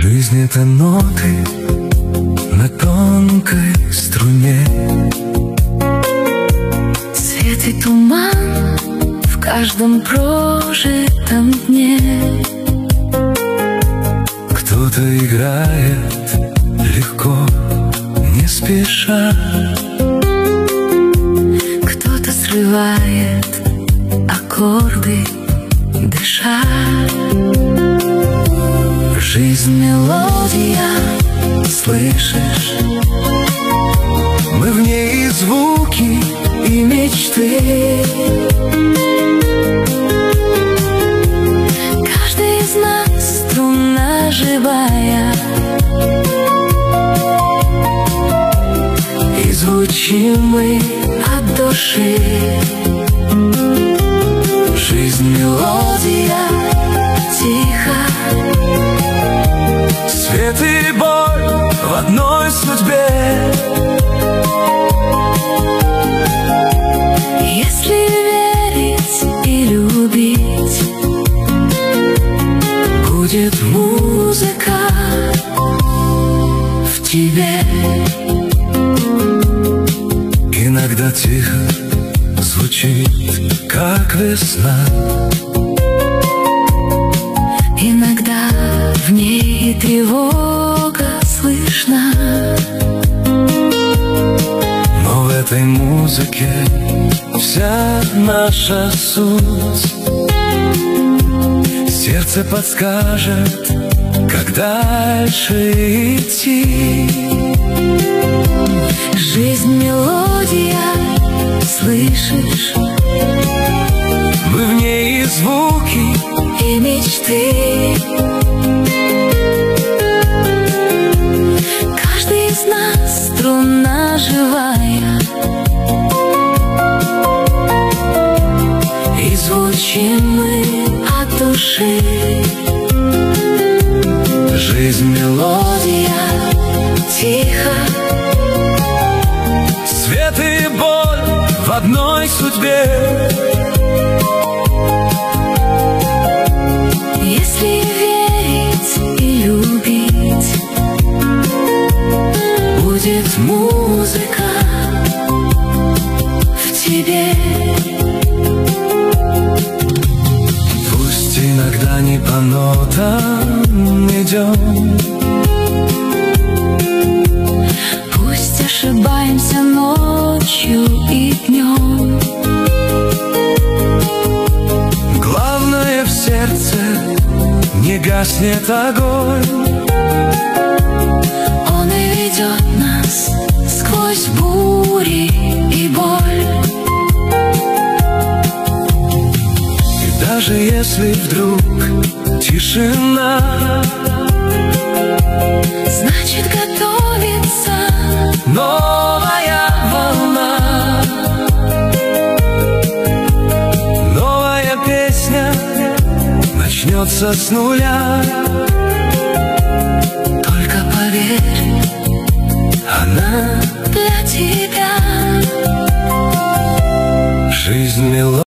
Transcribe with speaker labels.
Speaker 1: Жизнь — это ноты на тонкой струне.
Speaker 2: Свет и туман в каждом прожитом дне.
Speaker 1: Кто-то играет легко, не спеша.
Speaker 2: Кто-то срывает аккорды, дыша. Жизнь — мелодия, слышишь?
Speaker 1: Мы в ней и звуки,
Speaker 2: И мечты. Каждый из нас струна живая, и звучим мы от души. Жизнь — мелодия, тихо.
Speaker 1: свет и боль в одной судьбе.
Speaker 2: Если верить и любить, будет музыка в тебе.
Speaker 1: Иногда тихо звучит, как весна.
Speaker 2: Иногда в ней тревога слышна.
Speaker 1: Но в этой музыке вся наша суть. Сердце подскажет, как дальше идти.
Speaker 2: Жизнь — мелодия, слышишь?
Speaker 1: Мы в ней и звуки,
Speaker 2: И мечты. Каждый из нас струна живая, и звучим мы от души.
Speaker 1: жизнь —
Speaker 2: Мелодия, тихо.
Speaker 1: свет и боль в одной судьбе.
Speaker 2: Если верить и любить, будет музыка в тебе.
Speaker 1: Пусть иногда не по нотам идем,
Speaker 2: Пусть ошибаемся ночью и днем.
Speaker 1: главное в сердце не гаснет огонь.
Speaker 2: Он и ведет нас сквозь бури и боль.
Speaker 1: И даже если вдруг тишина,
Speaker 2: Значит, готовится
Speaker 1: новая волна, новая песня начнется с нуля.
Speaker 2: Только поверь,
Speaker 1: Она
Speaker 2: для тебя.
Speaker 1: жизнь — мелодия.